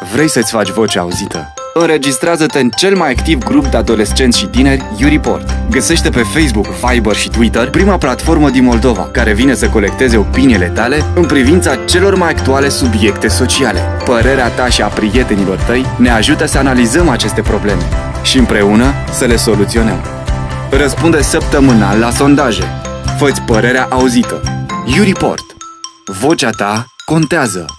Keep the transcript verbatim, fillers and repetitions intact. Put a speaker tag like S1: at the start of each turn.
S1: Vrei să-ți faci vocea auzită? Înregistrează-te în cel mai activ grup de adolescenți și tineri, YouReport. Găsește pe Facebook, Viber și Twitter prima platformă din Moldova care vine să colecteze opiniile tale în privința celor mai actuale subiecte sociale. Părerea ta și a prietenilor tăi ne ajută să analizăm aceste probleme și împreună să le soluționăm. Răspunde săptămânal la sondaje. Fă-ți părerea auzită. YouReport. Vocea ta contează.